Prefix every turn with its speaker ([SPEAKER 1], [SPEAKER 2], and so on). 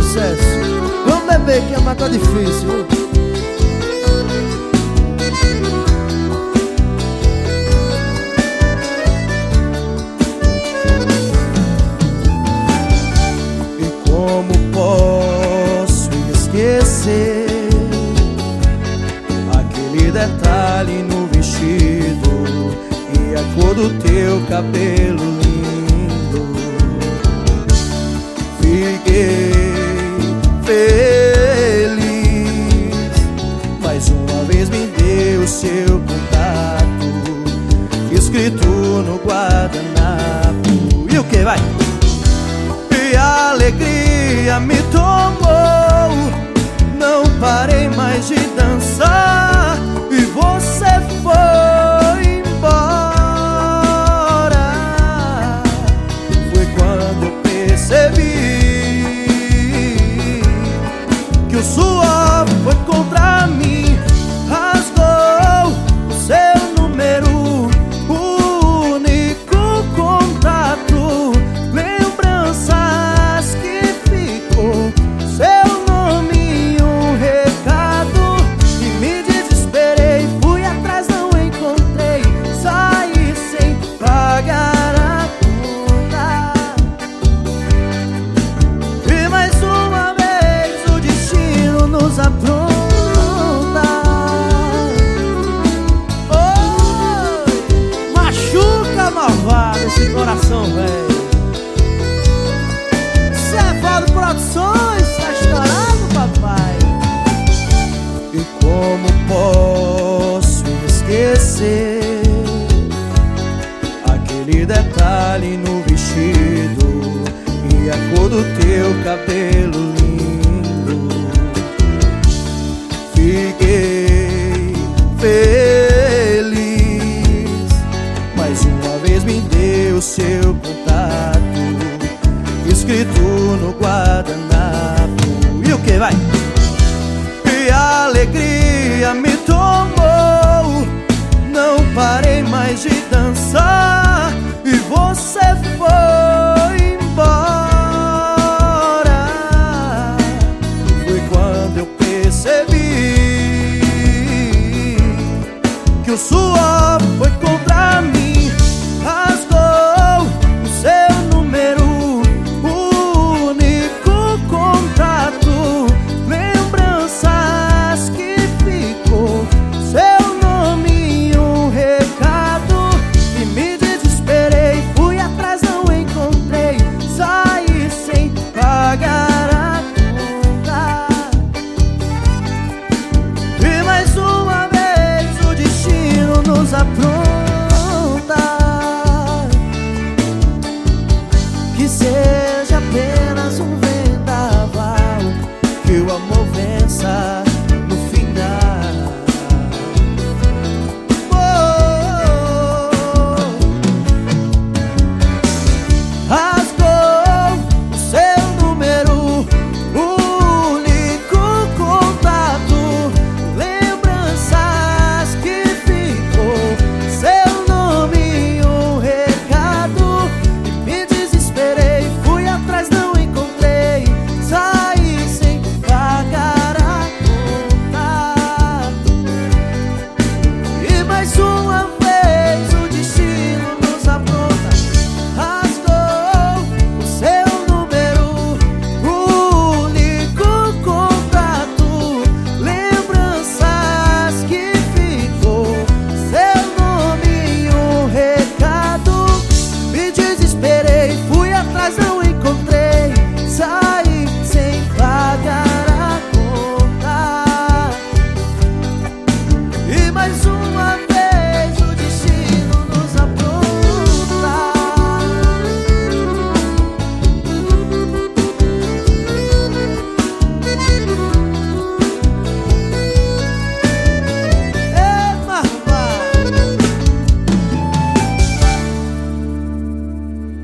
[SPEAKER 1] sucesso. Vamos beber que amar tá difícil.
[SPEAKER 2] E como posso esquecer aquele detalhe no vestido e a cor do teu cabelo lindo? Fiquei feliz, mais uma vez me deu seu contato escrito no guardanapo. E o que vai? E a alegria me tomou, não parei mais de dançar e você foi embora. Foi quando eu percebi que o suor foi contra mim, rasgou o seu número, o único contato, lembranças que ficou, seu nome e um recado. E me desesperei, fui atrás, não encontrei, saí sem pagar a conta. E mais uma vez o destino nos apronta.
[SPEAKER 1] Oh, machuca, malvado, esse coração, velho. Cevado Produções, tá estourado, papai.
[SPEAKER 2] E como posso esquecer aquele detalhe no vestido e a cor do teu cabelo lindo? Fiquei feliz, mais uma vez me deu seu contato escrito no guardanapo. E o que vai? E a alegria me tomou, não parei mais de dançar e você foi embora. Foi quando eu percebi que o suor foi contra mim, rasgou o seu número, o único contato, lembranças que ficou, seu nome e um recado. E me desesperei, fui atrás, não encontrei, saí sem pagar a conta. E mais uma vez o destino nos apronta. Que seja apenas um vendaval, que o amor vença no final. Rasgou o seu número, o único contato, lembranças que ficou, seu nome e um recado. E me desesperei, fui atrás, não encontrei, saí sem pagar a conta. E mais uma vez o destino nos apronta. Rasgou o seu número, o único contato, lembranças que ficou, seu nome e um recado. Me desesperei, fui atrás, não encontrei, saí sem pagar a conta. E mais